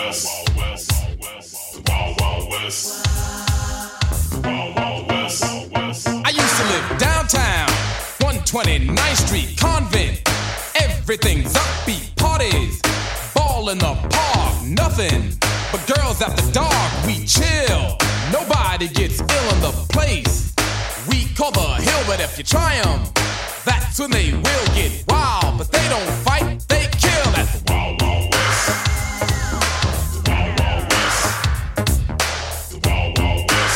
West, Wild Wild West, Wild Wild West. I used to live downtown, 129th Street, Convent. Everything's upbeat, parties, ball in the park, nothing but girls after dark. We chill, nobody gets ill in the place. We call the hill, but if you try 'em, that's when they will get wild. But they don't fight, they kill. That's the Wild Wild West. The Wild Wild West. The Wild Wild West.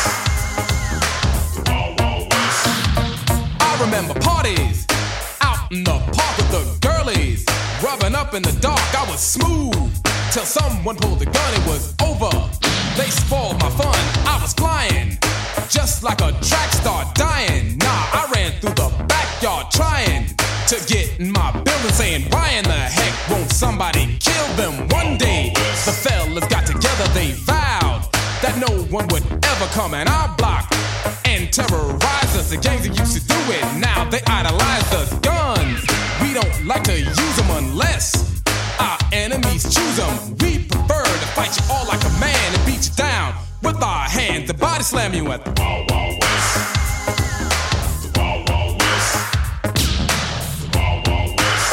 The Wild Wild West. I remember parties out in the park with the girlies, rubbing up in the dark. I was smooth till someone pulled the gun. It was over. They spoiled my fun. I was flying just like a track star, dying. Nah, I ran through the backyard trying to get in my building, saying, why in the heck won't somebody kill them? One day the fellas got together, they vowed that no one would ever come in our block and terrorize us. The gangs that used to do it, now they idolize us. Guns, we don't like to use them unless our enemies choose them. We prefer to fight you all like a man and beat you down with our hands and body slam you at the Wild Wild West. The Wild Wild West. The Wild Wild West.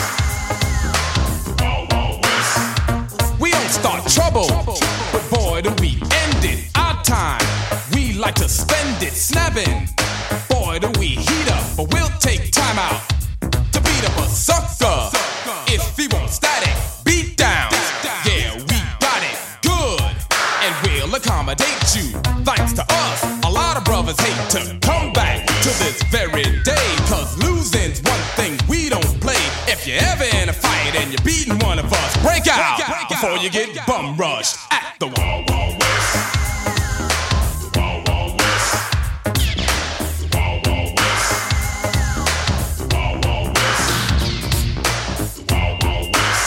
The Wild Wild West. We don't start trouble, but boy do we end it. Our time, we like to spend it snapping. Boy do we heat up, but we'll take time out to beat up a sucker. If he wants static, beat down. Yeah, we got it good, and we'll accommodate you. Thanks to us, a lot of brothers hate to come back to this very day. Cause losing's one thing we don't play. If you're ever in a fight and you're beating one of us, break out before you get bum rushed at the Wild Wild West. The Wild Wild West. The Wild Wild West. The Wild Wild West. The Wild Wild West.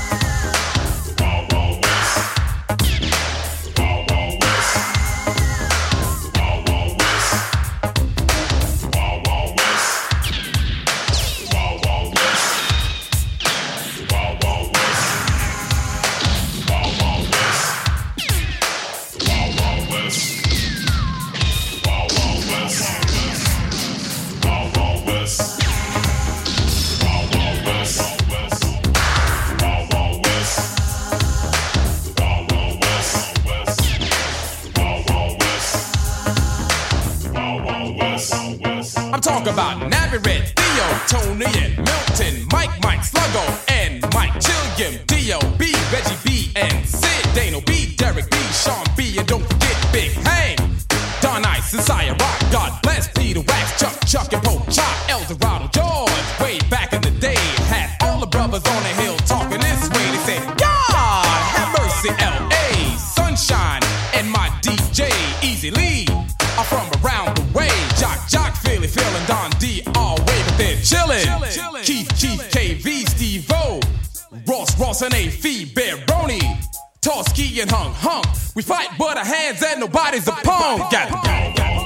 The Wild Wild West. The Wild Wild West. The Wild Wild West. The Wild Wild West. The Wild Wild West. The Wild Wild West. The Wild Wild West. The Wild Wild West. The Wild Wild West. The Wild Wild West. The Wild Wild West. The Wild Wild West. The Wild Wild West. The Wild Wild West. The Wild Wild West. I'm talking about Nappy Red, Theo, Tony, and Milton, Mike, Sluggo, and Mike Chilliam, D.O.B., Reggie B, and Sid, Dano B, Derek B, Sean B, and don't forget Big Hank, Don Ice, and Sire Rock, God bless Peter Wax, Chuck, and Pope Chop, El Dorado George. Way back in the day, had all the brothers on the hill talking this way. They said, God, have mercy, L.A., Sunshine, and my DJ, Easy Lee, are from around the way. Jock, Philly, Phil, and Don D all way, but they're chillin'. Keith, KV, Steve-O, Ross, and A.F. Baroni, Toski, and Hunk. We fight but our hands and nobody's a punk. Got it.